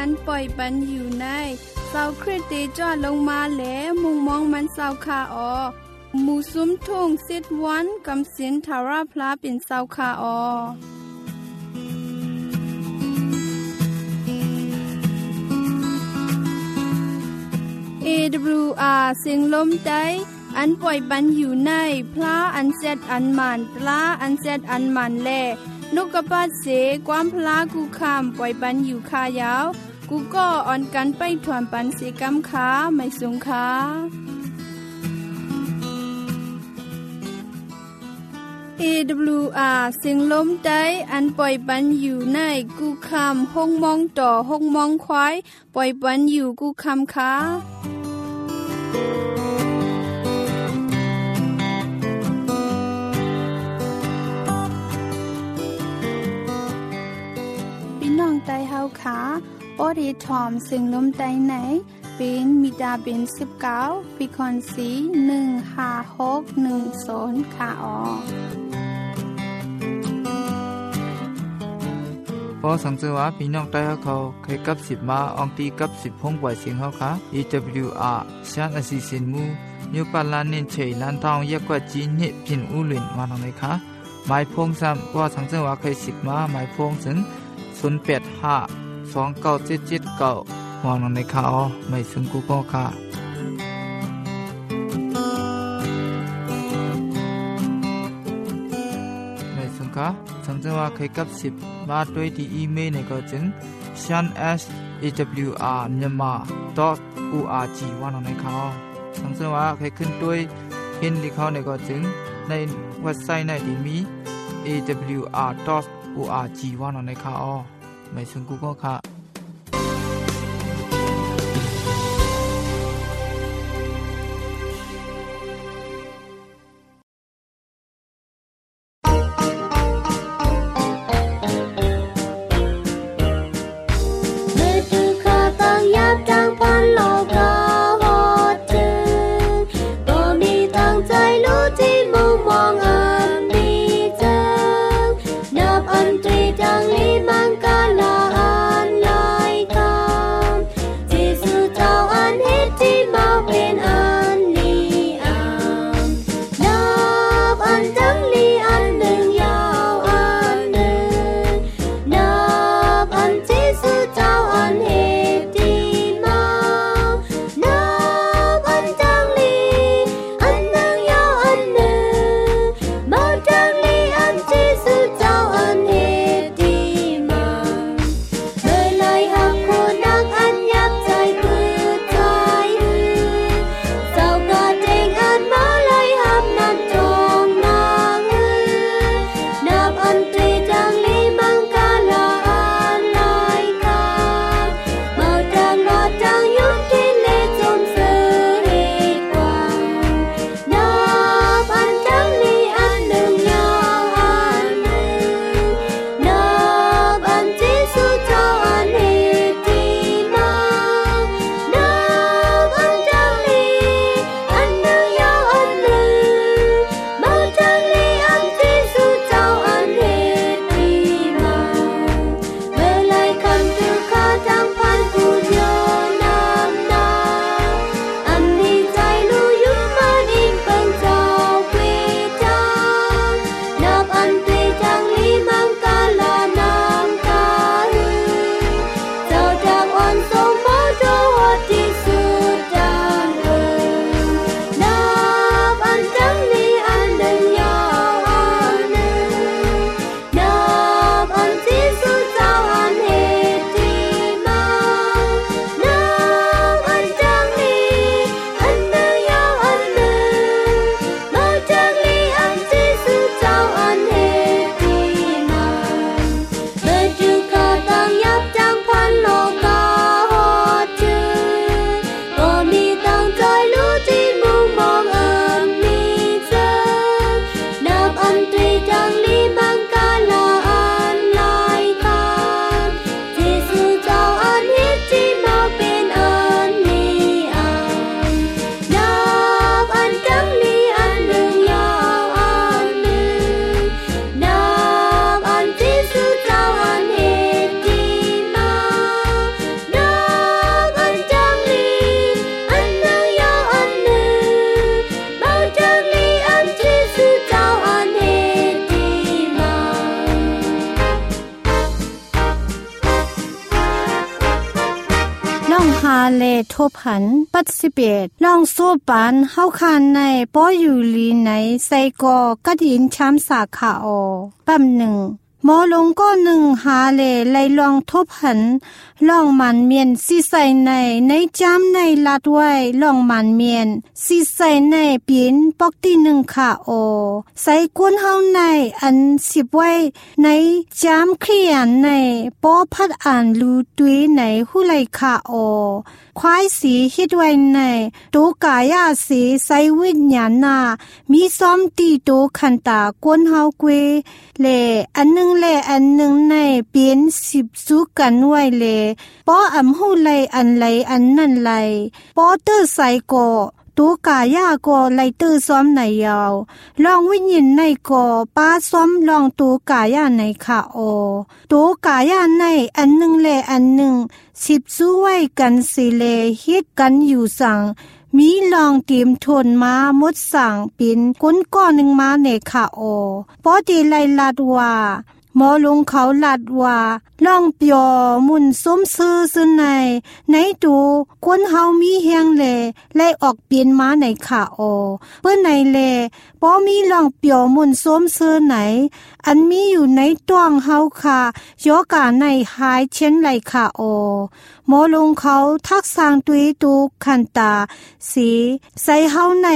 นปล่อยปันอยู่ในเศร้าคริสเตจอดลงมาแหลมุงมองมันเศร้าคาออหมู่ซุ้มทุ่งซิดวันกำสินทาราพลาเป็นเศร้าคาออAWR เสียงลมใจอันปล่อยปันอยู่ในพระอันเซตอันมันปลาอันเซตอันมันแลนกกระปาดเสความพลากูคำปล่อยปันอยู่คายาวกูก็อ่อนกันไปถวนปันเสกำขาไม่สงขาAWR เสียงลมใจอันปล่อยปันอยู่ในกูคำห้องมองต่อห้องมองควายปล่อยปันอยู่กูคำขาพี่น้องไตเฮาขาปอดีทอมเสียงลมใจไหนเป็นมิดาเป็น19ปีคอนสี15610ค่ะอ๋อพอสังเกตว่าพี่น้องใต้เขาเคยกับ10มาอองตีกับ10ห้องปล่อยเสียงเขาค่ะ AWR ชานอสิสินมูนิวปาลานินเฉยลันทองเยกว่าจีนเนี่ยพินอูหลินมาทางไหนคะหมายพงซ้ำว่าสังเกตว่าเคย10มาหมายพงถึง08529779วางลงในข่าวไม่ซึ่งกูก็ค่ะไม่ซึ่งค่ะสังเกตว่าเคยกับ10มาด้วยที่อีเมลในก็จึง shan@awr.myanmar.org วางลงในข่าวสังเกตว่าเคยขึ้นด้วยเห็นที่เขาในก็จึงในเว็บไซต์ในที่มี awr.org วางลงในข่าวไม่ซึ่งกูก็ค่ะนับอันตรีจังลีมังกาลาอันเลทบหันปัด11ลองโซปานเฮาคานในป้ออยู่ลีไหนไซกอกัดยินช้ำสาขาอปั๊มหนึ่งหมอลงก็หนึ่งหาเลไลลองทบหันลองมันเมียนสิใส่ในจำในลาดไว้ลองมันเมียนสิใส่ในปีนปอกที่หนึ่งขาโอใส่ก้นเฮาในอันสิบไว้ในจำเคลียนในป้อพัดอ่านรูตุยในหูไหลขาโอควายสีฮิดไว้ในตูกายาสีใส่วิญญาณนามีซ้อมตีตูขันตาก้นเฮาเกวเลอันหนึ่งอันหนึ่งในเปลี่ยน10สู้กันไว้เลป้ออำหูไลอันไลอันนั่นไลป้อเตอร์ใส่ก่อตูกายาก่อไลเตอร์ซ้อมในยาวลองวิญญาณในก่อป้าซ้อมลองตูกายาในขาโอตูกายาในอันหนึ่งอันหนึ่ง10สู้ไว้กันสิเลฮิตกันอยู่สั่งมีลองเตรียมทนมามดสั่งปินก้นก้อนหนึ่งมาในขาโอปอดีไลลาดว่าหมอลงเขาลัดว่าลองเปียมุนส้มซื้อในตูก้นเฮามีเฮียงเลไล่ออกเปลี่ยนมาในขาโอเปิ้นในเลปอมีลองเปียมุนส้มซื้อไหนอันมีอยู่ในต้วงเฮาค่ะยอกาในหายเช่นไรขาโอหมอลงเขาทักสร้างตุยตูขันตาสีใส่เฮาใน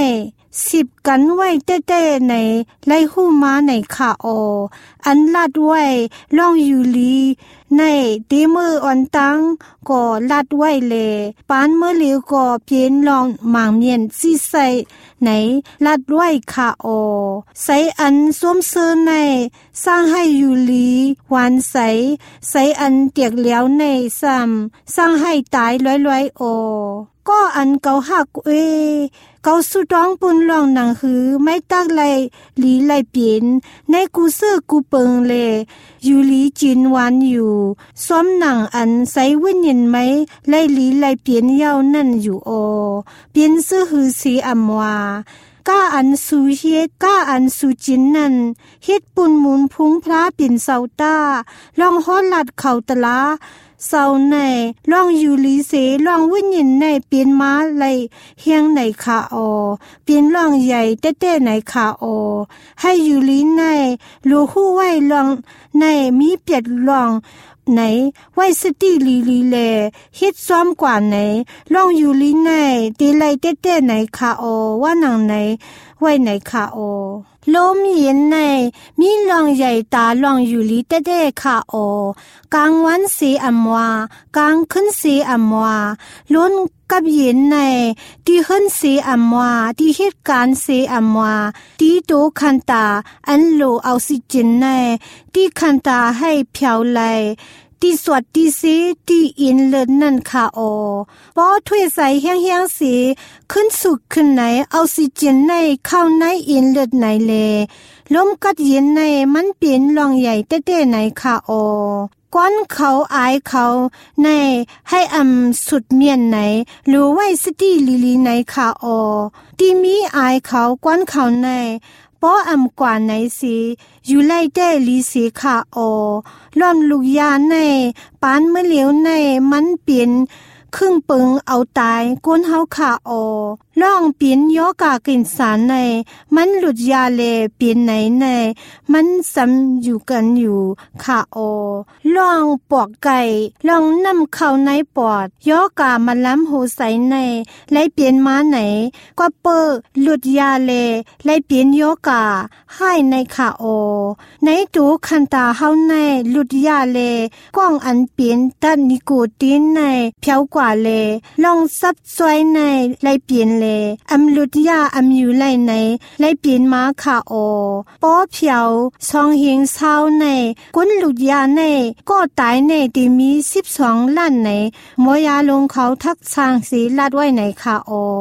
10กันไว้เต้ๆในไล่หูมาในขาโออันลาดไว้ลองอยู่ลีในตีมืออ่อนตังก็ลาดไว้เลปานเมื่อเหลียวก็เพียนลองหมางเมียนสิใส่ไหนลาดไว้ขาโอใส่อันสวมเสื้อในสร้างให้อยู่ลีหวานใสอันเตียกเหลียวในซ้ำสร้างให้ตายร้อยๆโอก็อันเกาหักเกาสุดองปุนลองหนังหือไม่ตักไลลีไลเปลี่ยนในกูเสื้อกูเปิงเลอยู่ลีจินหวานอยู่ซ้อมหนังอันใส่วิญญาณไหมไลลีไลเปลี่ยนเย้านั่นอยู่โอเปลี่ยนซื้อหือสีอำวาก้าอันสูเฮ็ดก้าอันสูจินนั่นเฮ็ดปุ่นหมุนพุงพระปิ่นเสาต้าลองฮอดลัดเข่าตะลาเศร้าในลองอยู่ลีเสลองวิญญาณในเปลี่ยนมาไลเฮียงในขาโอเปลี่ยนลองใหญ่เต้ๆในขาโอให้อยู่ลีในลูหู้ไว้ลองในมีเปียดลองไหนไว้สติลีแลเฮ็ดซ้อมกว่าไหนลองอยู่ลีในตีไลเต้ๆในขาโอว่าหนังไหนไว้ในขาโอลมเย็นในมีลองใหญ่ตาลองอยู่ลีเต้ๆขาโอกลางวันสีอำวากลางขึ้นสีอำวาล้นกับเย็นในที่ขึ้นสีอำวาที่เหตุการณ์สีอำวาที่โตคันตาอันโลออกซิเจนในที่คันตาให้เพียวไหลที่สวดที่สีที่อินเลิศนั่นค่ะโอพอถ้วยใส่แห้งๆสีขึ้นสุกขึ้นไหนออกซิเจนในเข้าในอินเลิศไหนเลลมกัดเย็นในมันเปลี่ยนลองใหญ่เต้ๆไหนค่ะโอก้อนเขาอายเขาในให้สุดเมียนไหนหรือไว้สติลีไหนค่ะโอที่มีอายเขาก้อนเขาในป้อกว่าไหนสิอยู่ไล่ได้ลีสีค่ะโอล่อมลูกยาในปานเมื่อเหลียวในมันเปลี่ยนครึ่งปึงเอาตายก้นเฮาค่ะโอล่องเปลี่ยนยอกากินสารในมันหลุดยาเลเปลี่ยนไหนในมันซ้ำอยู่กันอยู่ค่ะโอล่องปอกไก่ล่องนำเข้าในปอดยอกามันล้ำหูใสในไล่เปลี่ยนมาไหนก็เปอหลุดยาเลไล่เปลี่ยนยอกาให้ในค่ะโอในตูคันตาเฮาในหลุดยาเลก้องอันเปลี่ยนตัดนิโคตินในเพียวกว่าเลลองซับซอยในไล่เปลี่ยนเลหลุดยาอยู่ไล่ไหนไล่เปลี่ยนมาค่ะโอป้อเพียวช่องเฮงเศร้าในก้นหลุดยาในก็ตายในที่มี12ล้านในหมอยาลงเขาทักสร้างสีลาดไว้ในค่ะโอ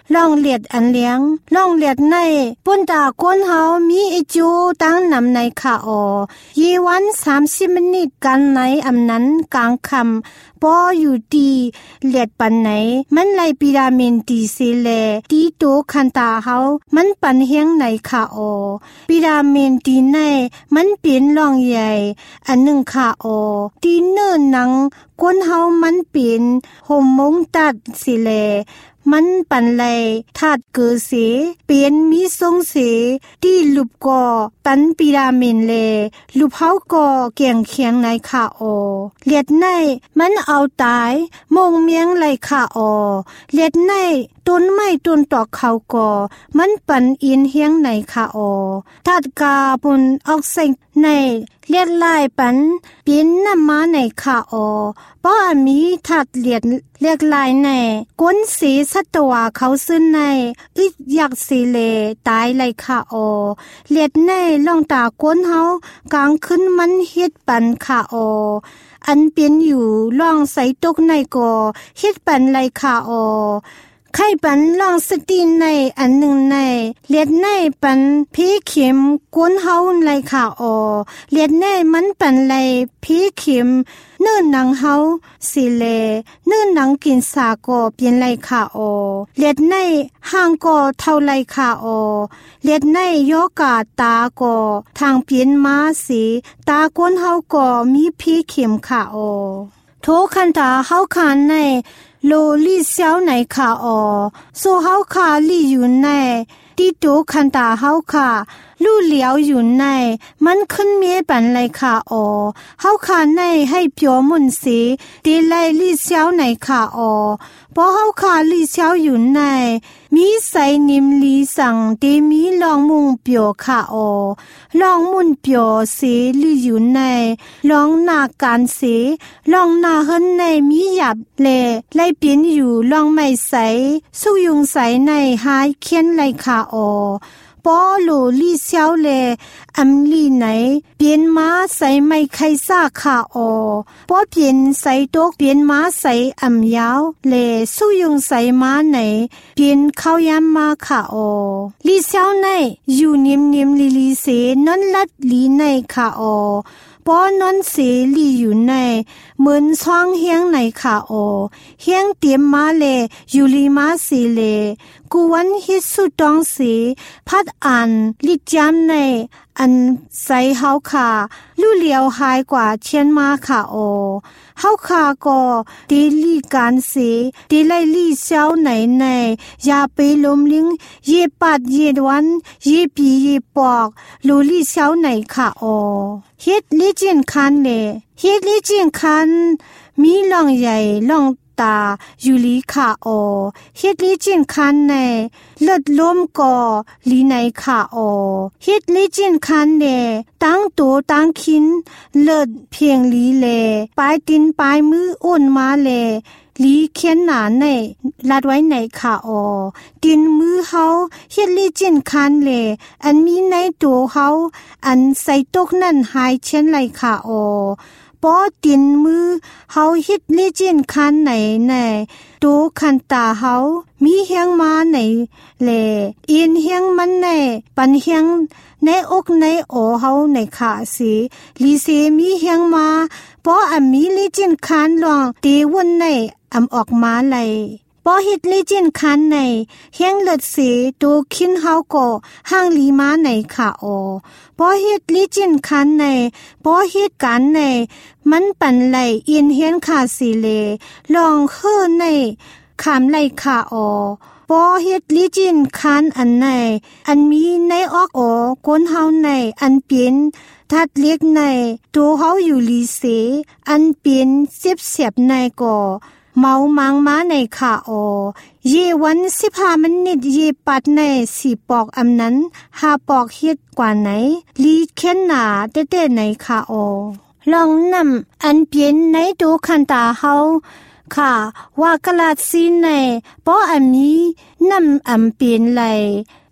ลองเลียดอันเลี้ยงลองเลียดในปุ่นตาก้นเฮามีไอจูตั้งนำในคาอยีวัน30มินิกันในอำนั้นกลางคำปออยู่ดีเลียดปันไหนมันไลปิรามินดีสิเลตีโตคันตาเฮามันปันเฮียงในคาอปิรามินดีในมันเป็นร่องใหญ่อันหนึ่งคาอตีเนื้อหนังก้นเฮามันเป็นโฮอร์โมนตัดสิเลมันปันไลธาตุเกิดเสเป็นมีทรงเสที่ลูกก่อปันปิรามินเลลูกเฮาก่อเกี่ยงเคียงในคาอเลียดในมันเอาตายมงเมียงไหลคาอเลียดในต้นไม้ต้นตอกเขาก่อมันปันอินเฮียงในคาอธาตุคาร์บอนออกไซด์ในเลียดลายปันเป็นน้ำมาในคาอเพราะมีธาตุเลียดเรียกลายในก้นสีสัตวาเขาซึ่งในอึดยักสีเลตายไหลคาอเลียดในล่องตาก้นเฮากลางขึ้นมันเฮ็ดปันคาออันเป็นอยู่ล่องใส่ตกในก่อเฮ็ดปันไหลคาอไข่ปันลองสตีนในอันหนึ่งในเลียดในปันพีเข็มก้นเฮาไหลขาเลียดในมันปันไหลพีเข็มเนื้อหนังเฮาสิเลเนื้อหนังกินสาก่อเปลี่ยนไหลขาเลียดในห่างก่อเท่าไหลขาเลียดในยอกาตาก่อทางเปลี่ยนมาสีตาก้นเฮาก่อมีพีเข็มขาโทคันตาเฮาคานในโลลี่เซียวในคาโซเฮาคาลี่อยู่ในที่โตคันตาเฮาคาลู่เหลียวอยู่ในมันขึ้นเมียปันไลคาเฮาคาในให้เปียวมุนสีตีไลลี่เซียวในคาพอเฮาคาลี่เซียวอยู่ในมีใส่นิมลีสั่งตีมีลองมุงเปียวคาลองมุนเปียวสีลี่อยู่ในลองหน้าการสีลองหน้าเฮินในมีหยับเลไลเปลี่ยนอยู่ลองไม่ใสสุยุงใสในหายเคียนไลคาปอโลลี่เซียวเลอัมลีไหนเปลี่ยนมาใส่ไม่ไขซ่าคาปอเปลี่ยนใส่ตกเปลี่ยนมาใส่อัมยาวเลสุยุงใส่มาไหนเปลี่ยนเข้ายามมาคาลี่เซียวในอยู่นิ่มๆลีเสนนลัดลีในคาปอนนเสลีอยู่ในเหมือนช่องเฮียงในคาเฮียงเตรียมมาเลอยู่ลีมาสีเลกูวันฮิสุดองสีพัดอันลิจามในอันใส่เฮาคาลู่เหลียวหายกว่าเชียนมาคาเฮาคาก็ตีลีการสีตีไลลี่เช้าไหนในยาไปลมลิงเยปัดเยดวันเยปีเยปอกลูลี่เช้าไหนคาเฮ็ดลิจินคันเลเฮ็ดลิจินคันมีลองใหญ่ลองตาอยู่ลีคาเฮ็ดลิจินคันในเลิดล้มก่อลีในคาเฮ็ดลิจินคันเดตั้งตัวตั้งคินเลิดเพียงลีเลปลายตินปลายมืออ้นมาเลลีเขียนหนาในลัดไว้ในคาตินมือเฮาเฮ็ดลิจินคันเลอันมีในตัวเฮาอันใส่ตกนั่นหายเช่นไรคาปอตินมือเฮาฮิตลิจินคันไหนในตูคันตาเฮามีเฮียงมาไหนเลอินเฮียงมันในปันเฮียงในอกในโอเฮาในขาสีลีเซมีเฮียงมาปออันมีลิจินคันลองตีวนในอำออกมาไหลปอฮิตลิจินคันในเฮียงเลิดสีตูคินเฮาก็ห้างลีมาในขาปอฮิตลิจินคันในปอฮิตกันในมันปันไหลอินเฮียนขาสีเลลองเฮือในขามไหลขาปอฮิตลิจินคันอันในอันมีในออกก้นเฮาในอันเปลี่ยนทัดเล็กในตัวเฮาอยู่ลีเสอันเปลี่ยนเสียบในก่อเมามังมาในขาเยวัน15มินิเยปัดใน4ปอกอำนั้น5ปอกเฮ็ดกว่าไหนลีเข็นหนาเต้ๆในขาลองนำอันเปลี่ยนในตัวคันตาเฮาค่ะว่ากะลาดซีในปออันนี้นำอำเปลี่ยนไหล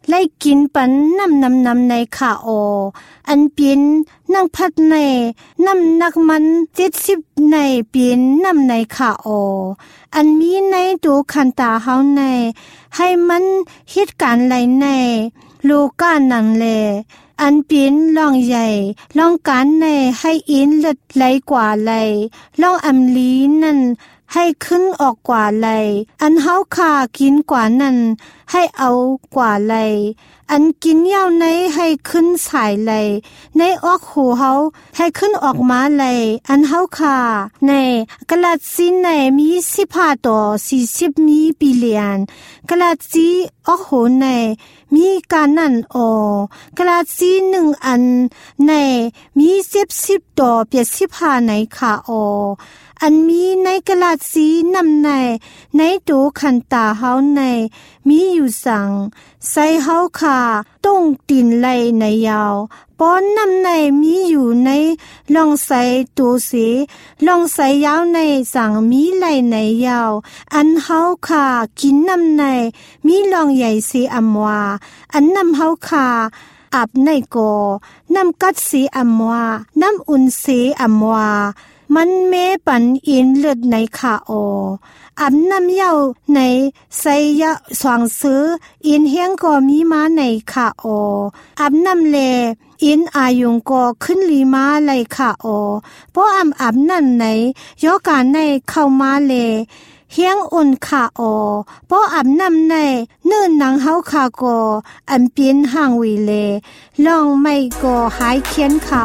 ไล่กินปันน้ำในขาโออันเป็นนั่งพัดในน้ำนักมัน70ในเป็นน้ำในขาโออันมีในดูคันตาเฮาในให้มันเหตุการณ์ไหลในโลกานังแลอันเป็นล่องใหญ่ล่องการในให้อินเลือดไหลกว่าไหลล่องอำลีนั่นให้ขึ้นออกกว่าไหลอันเฮาขากินกว่านั้นให้เอากว่าไหลอันกินยาวในให้ขึ้นสายไหลในออกหูเฮาให้ขึ้นออกมาไหลอันเฮาขาในกะลัดซีในมี15ต่อ40มีบิลเลียนกะลัดซีออกหูในมีการนั่นกะลัดซี1อันในมี10ต่อ85ในขาอันมีในกะลาดสีนำในตูคันตาเฮาในมีอยู่สั่งใส่เฮาขาต้องตินไหลในยาวป้อนนำในมีอยู่ในลองใส่ตูสีลองใส่ยาวในสั่งมีไหลในยาวอันเฮาขากินนำในมีลองใหญ่สีอำวาอันนำเฮาขาอาบในกอน้ำกัดสีอำวาน้ำอุ่นสีอำวามันเมปันอินเลือดในขาอันน้ำเย้าในใส่ยะสวางซื้ออินเฮียงก็มีมาในขาอันน้ำเลอินอายุงก็ขึ้นลีมาไหลขาเพราะอันนั่นในยอการในเข้ามาเลเฮียงอุ่นขาเพราะอันน้ำในเนื่นนางเฮาขาก็อันเปลี่ยนห่างวิเลลองไม่ก็หายเคียนขา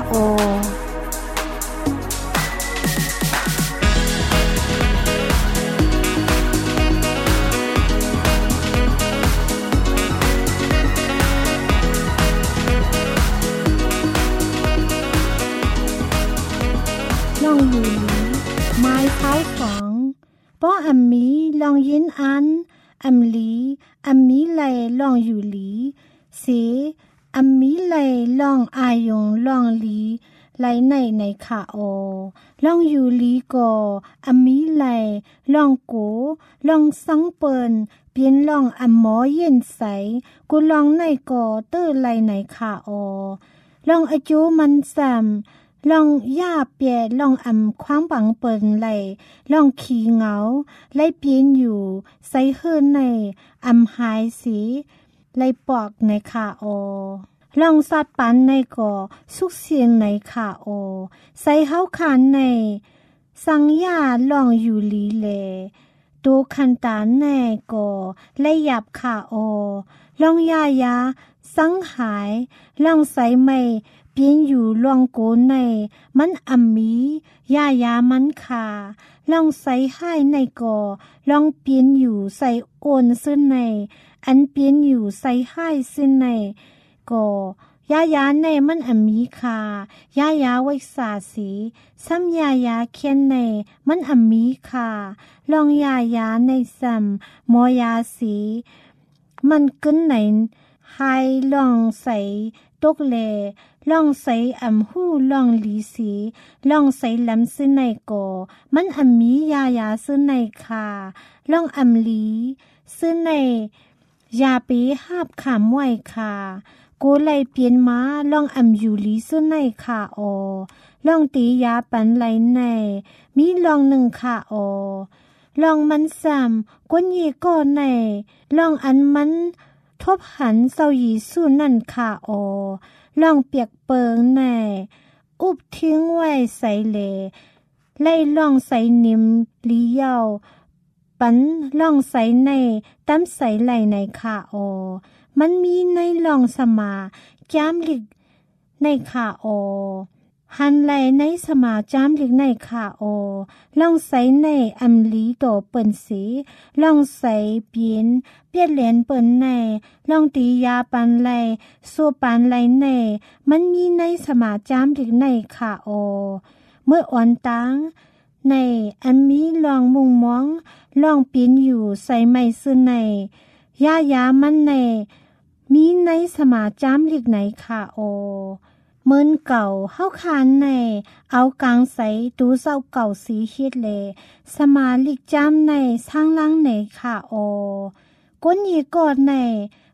ลองอยู่ไม้เท้าของป้ออัมมีลองยินอันอัมลีอัมมีไหลลองอยู่หลีเสอัมมีไหลลองอายงลองลีไหลในขาลองอยู่ลีก็อัมมีไหลลองโกลองสังเปินเปลี่ยนลองอัมหมอเย็นใสกูลองในก็เตื้อไหลในขาลองอจูมันซ้ำลองย่าเปียลองคว้างปังเปินไหลลองขี้เหงาไหลเปลี่ยนอยู่ใส่เฮือนในหายสีไหลปอกในขาลองสัดปันในก่อสุกเสียงในขาใส่เฮาคานในสังยาลองอยู่ลีเลตูคันตาในก่อไหลหยับขาลองยาสังหายลองใส่ไม่เปลี่ยนอยู่ลองโกในมันมียามันขาลองใส่ให้ในก่อลองเปลี่ยนอยู่ใส่โอนซึ่งในอันเปลี่ยนอยู่ใส่ให้ซึ่งในก็ยาในมันมีคายาไว้สาสีซ้ำยาเคียนในมันมีคาลองยาในซ้ำมอยาสีมันกึ้นไหนให้ลองใส่ตกเลลองใส่หูลองลีสีลองใส่ลำซึ่งในก่อมันมียาซึ่งในคาลองลีซึ่งในยาปีหาบขามไว้คาโกไลเปลี่ยนมาลองอยู่ลีซึ่งในขาลองตียาปันไหลในมีลองหนึ่งขาลองมันซ้ำก้นยีก้อนในลองอันมันทบหันเศร้ายีสู้นั่นขาลองเปียกเปิงในอุบทิ้งไว้ใส่เลไล่ลองใส่นิ่มลีเยาปันลองใส่ในตั้มใส่ไหลในขามันมีในลองสมาจามลิกในขาหันไหลในสมาจามลิกในขาลองใส่ในลีโตเปิ่นสีลองใส่เปลี่ยนเหรียญเปิ่นในลองตียาปันไหลสู้ปันไหลในมันมีในสมาจามลิกในขาเมื่ออ่อนตังในมีลองมุงมองลองเปลี่ยนอยู่ใส่ไม่ซื้อในยามันในมีในสมาจามลิกไหนค่ะเมินเก่าเฮาคานในเอากลางใสตูเศร้าเก่าสีฮิตเลสมาลิกจามในสร้างล่างไหนค่ะก้นยีกอดใน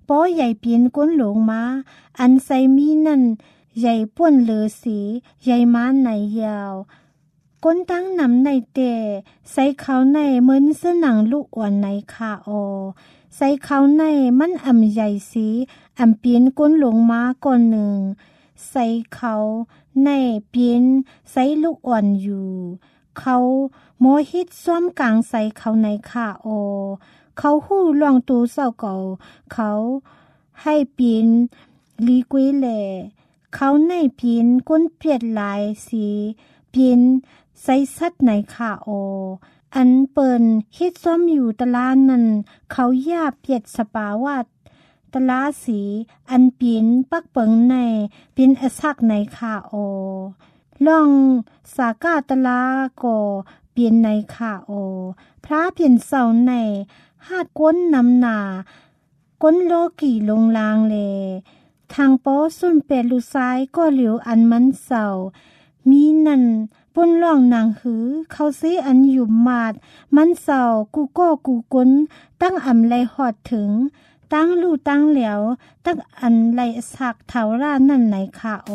ป้อใหญ่เปลี่ยนก้นหลงมาอันใส่มีนั่นใหญ่ป่วนเหลือสีใหญ่มาไหนยาวก้นตั้งนำในแต่ใส่เขาในเหมือนเสื้อหนังลูกอ่อนในขาออใส่เขาในมันอ่ำใหญ่สีอ่ำเปลี่ยนก้นหลงมาก่อนหนึ่งใส่เขาในเปลี่ยนใส่ลูกอ่อนอยู่เขาโมหิตซ้อมกลางใส่เขาในขาออเขาหู้ลองตูเศร้าเก่าเขาให้เปลี่ยนลีกุยแหล่เขาในเปลี่ยนก้นเปลียดหลายสีเปลี่ยนใส่สัตว์ในขาอออันเปิ่นฮิตซ้อมอยู่ตลาดนั้นเขาย่าเปียดสปาวัดตลาสีอันเปลี่ยนปักเปิงในเป็นอสักในขาออล่องสากาตลาก่อเปลี่ยนในขาออพระเปลี่ยนเสาในหาดก้นนำหนาก้นโลกี่ลงลางเลทางป้อสุนเป็ดลูซ้ายก็เหลียวอันมันเสามีนั่นปนล่องนางหือเขาซีอันอยู่มาดมันเสากูก็กูก้นตั้งอำไลหอดถึงตั้งลู่ตั้งเหลียวตั้งอันไลสักเถาร่านั่นไหนค่ะโอ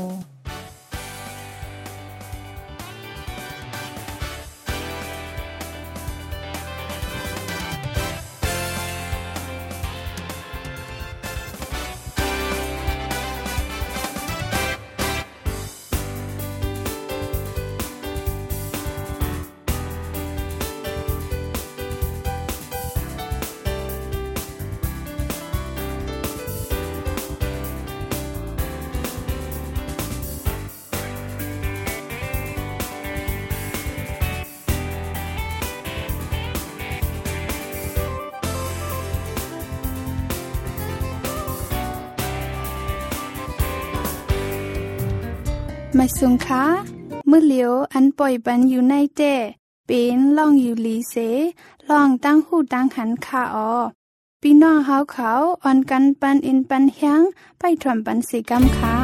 มาสุงค้ามือเหลียวอันปล่อยปันอยู่ในเต้เป็นล่องอยู่ลีเสล่องตั้งหูตั้งหันขาออพี่น้องเฮาเขาอ่อนกันปันอินปันแฮงไปถ่อมปันสีกำค่ะ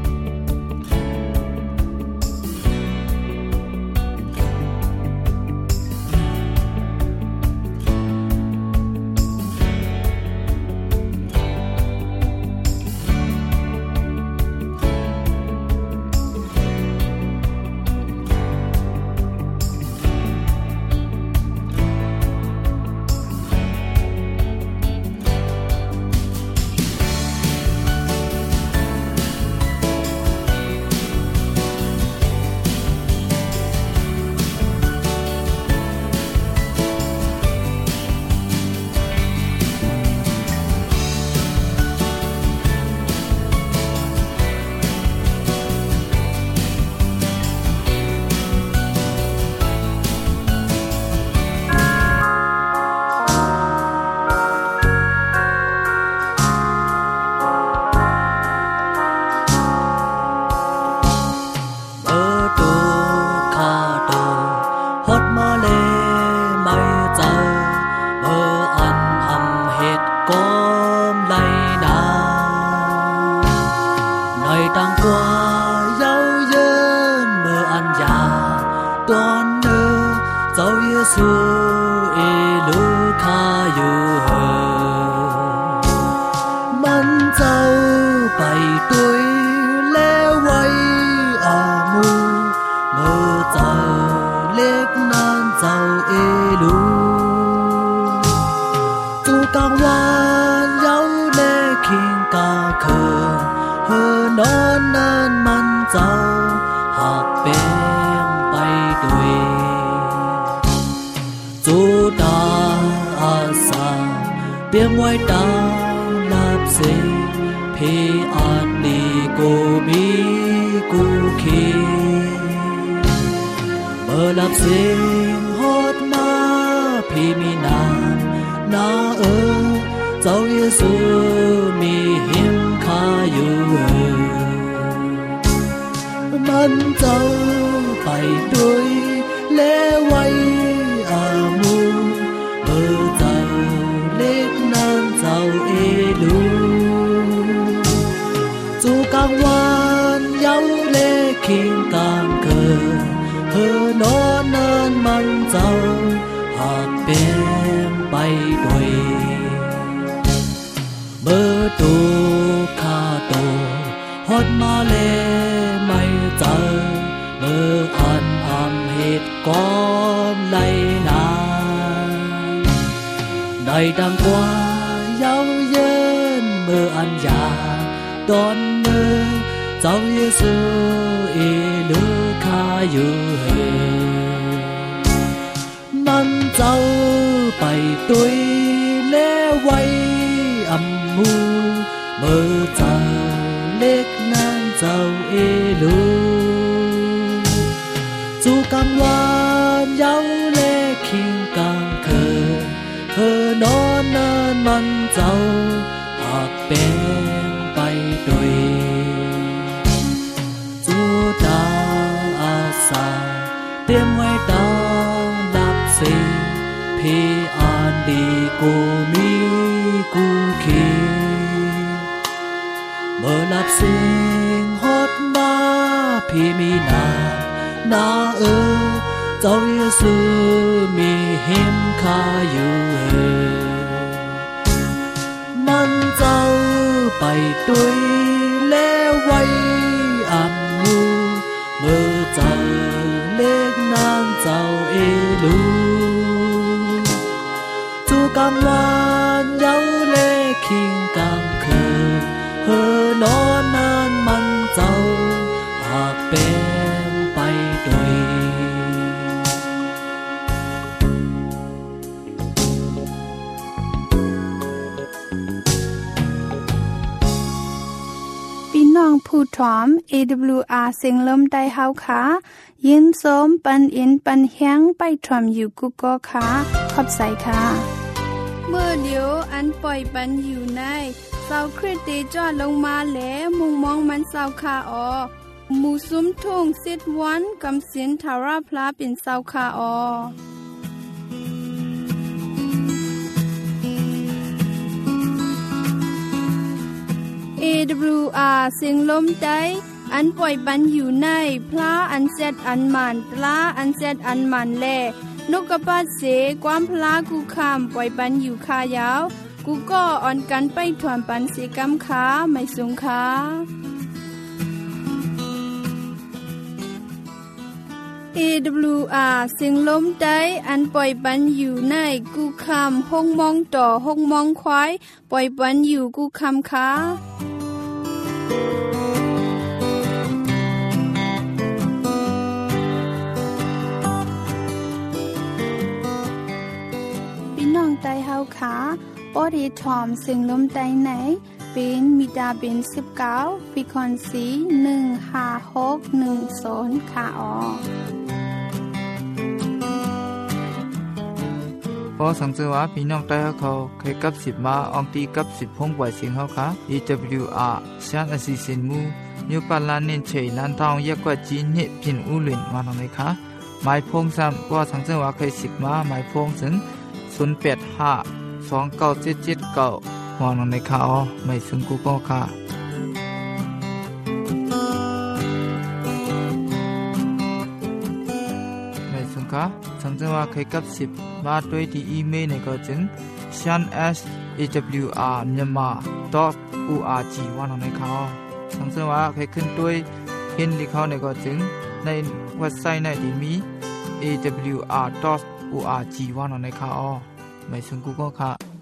เปียมไว้ตาลับเสเพอาดลีกูมีกูคีเมื่อลับเสียงฮอดมาพี่มีนาเจ้าเยซูมีหิมคาอยู่มันเจ้าไปด้วยเลไว้อามูเจ้าเล็กนั้นเจ้าเอลูจูกลางวันเย้าเล็กคิงกลางเกินนอนนั้นมันเจ้าหากเป็นไปด้วยเมื่อเลไม่เจอเมื่ออ่อนอ่ำเหตุก่อนไหลนานได้ดังกว่าเย้าเยินเมื่ออันยาดอนเมื่อเจ้าเยซูเอลือข้าอยู่มันเจ้าไปตุยเล่ไว้อำมูเมื่อเจ้าเล็กนั้นเจ้าเอลูจูกังวานเย้าเล่คิงกังเคินเธอนอนนานมันเจ้าหากเป็นไปตุยจูดาอาสาเตรียมไว้ตามดับสิ่งพี่อ่านดีกูมีกูคิดเมื่อนับสิ่งฮอดมาพี่มีนาเจ้าเยซูมีเห็นข้าอยู่มันเจ้าไปตุยแล้วไว้อับมูเมื่อเจ้าเล็กนางเจ้าเอลูจูกังวานเย้าเล่คิงกังเคินเฮอนอนนานมันเจ้าหากเป็นไปด้วยน้องผู้ถอม AWR เสียงลมได้เฮาค่ะยินสมปันอินปันแฮงไปถอมอยู่กุก็ค่ะขอบใจค่ะเมื่อเดียวอันปล่อยปันอยู่ในเสาคริสต์จอดลงมาแล้วมุงมองมันเสาคาออหมู่ซุ้มทุ่งซิดวันกำสินทาราพลาเป็นเสาคาออAWR เสียงลมได้อันปล่อยปันอยู่ในพระอันเซตอันมันตลาอันเซตอันมันแลนกกระปาเสความพลากูคำปล่อยปันอยู่คายาวกูก็อ่อนกันไปถอนปันเสกำขาไม่สูงขาAWR เสียงลมได้อันปล่อยปันอยู่ในกูคำห้องมองต่อห้องมองควายปล่อยปันอยู่กูคำขาพี่น้องไต้เฮาขาปอดีทอมเสียงลมไต้ไหนเป็นมิดาเป็น19ปีคอนสี15610ค่ะอ๋อพอสังเกตว่าพี่น้องใต้เขาเคยกับ10มาอองตีกับ10พงปล่อยเสียงเฮาค่ะ EWR ชานอสิสินมูนิวปาลานินเฉยลันทองยักกว่าจีนเนี่ยพินอูหลินมาหน่อยค่ะหมายพงซ้ำว่าสังเกตว่าเคย10มาหมายพงถึง08529779มาหน่อยค่ะอ๋อไม่ซึ่งกูก็ค่ะไม่ซึ่งค่ะสังเกตว่าเคยกับ10มาด้วยที่อีเมลในก็จึง shan@awr.org ว่าหน่อยค่ะสังเกตว่าเคยขึ้นด้วยเห็นลิขในก็จึงในเว็บไซต์ในที่มี awr.org ว่าหน่อยค่ะไม่ซึ่งกูก็ค่ะ